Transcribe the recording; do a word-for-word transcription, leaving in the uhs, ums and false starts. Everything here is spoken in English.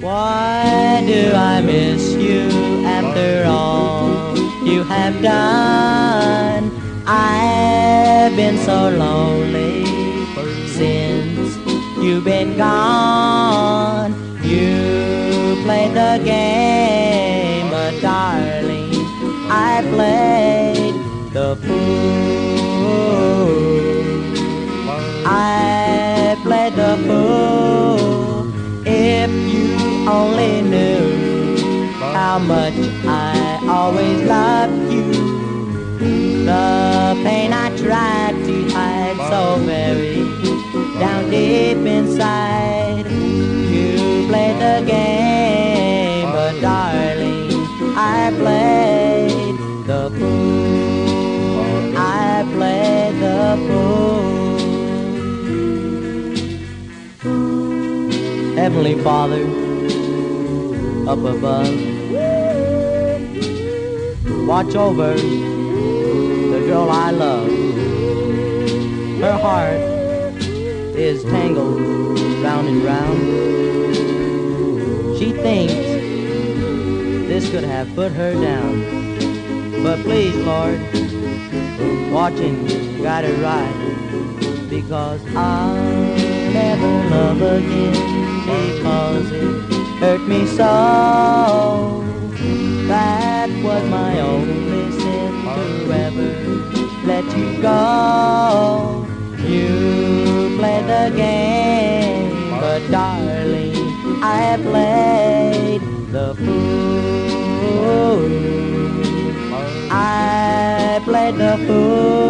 Why do I miss you after all you have done? I've been so lonely since you've been gone. You played the game, but darling, I played the fool. I played the fool. If you only knew how much I always loved you, the pain I tried to hide so very down deep inside. You played the game, but darling, I played the fool. I played the fool. Heavenly Father, up above, watch over the girl I love. Her heart is tangled round and round. She thinks this could have put her down. But please, Lord, watch and guide her right, because I'll never love again, because it hurt me so. That was my only sin, to ever let you go. You played the game, but darling, I played the fool. I played the fool.